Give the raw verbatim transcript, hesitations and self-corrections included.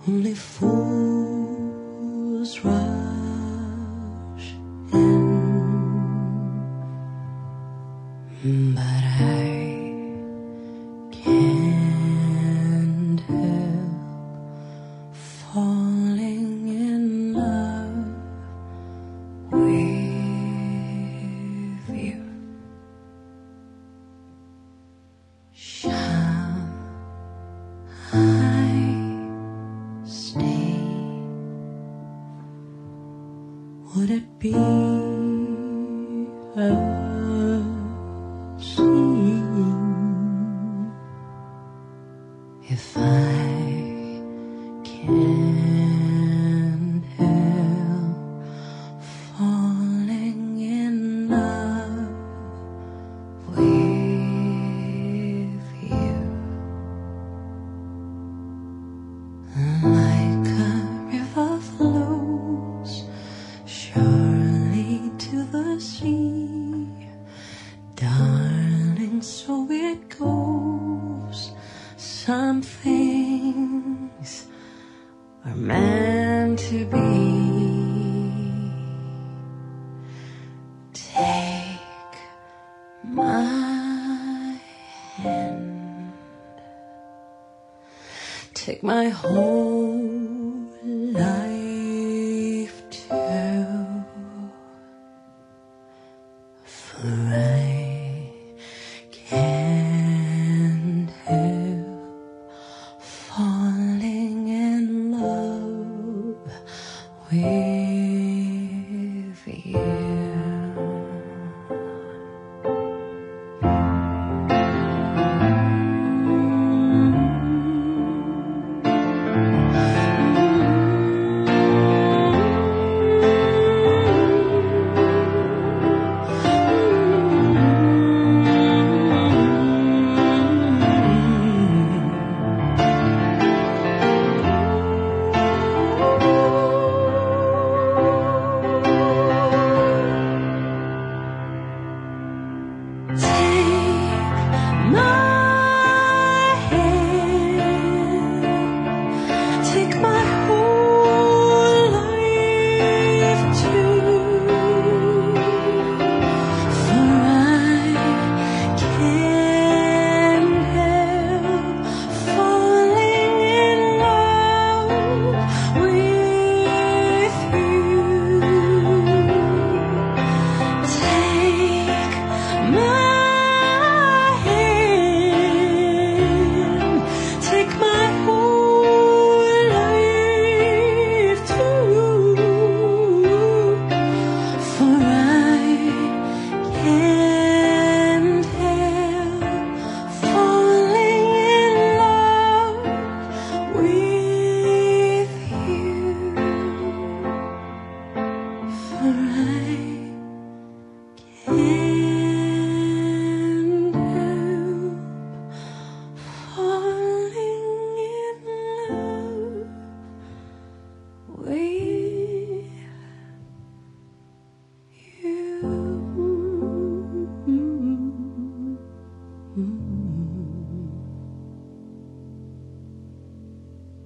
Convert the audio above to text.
Only fools rush in, but I can't help falling in love with you. Shall I stay? Would it be a sin if I can't help falling in love with you? Like a river flows surely to the sea, darling, so it goes. Some things are meant to be. Take my hand, take my whole life too, for I can't help falling in love with you.